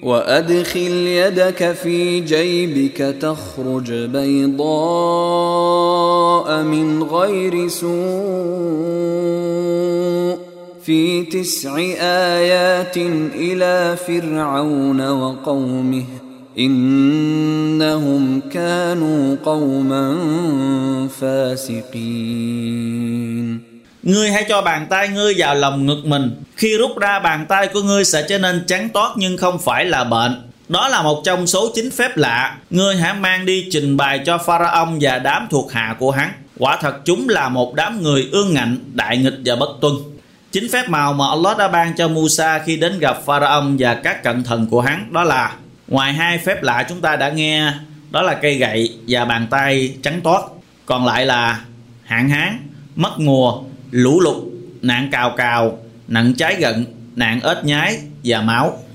وأدخل يدك في جيبك تخرج بيضاء من غير سوء في 9 آيات إلى فرعون وقومه إنهم كانوا قوما فاسقين. Ngươi hãy cho bàn tay ngươi vào lòng ngực mình. Khi rút ra, bàn tay của ngươi sẽ trở nên trắng toát nhưng không phải là bệnh. Đó là một trong số 9 phép lạ. Ngươi hãy mang đi trình bày cho Pharaoh và đám thuộc hạ của hắn. Quả thật chúng là một đám người ương ngạnh, đại nghịch và bất tuân. 9 phép màu mà Allah đã ban cho Musa khi đến gặp Pharaoh và các cận thần của hắn, đó là: ngoài 2 phép lạ chúng ta đã nghe, đó là cây gậy và bàn tay trắng toát, còn lại là hạn hán, mất mùa, lũ lụt, nạn cào cào, nạn cháy gận, nạn ếch nhái và máu.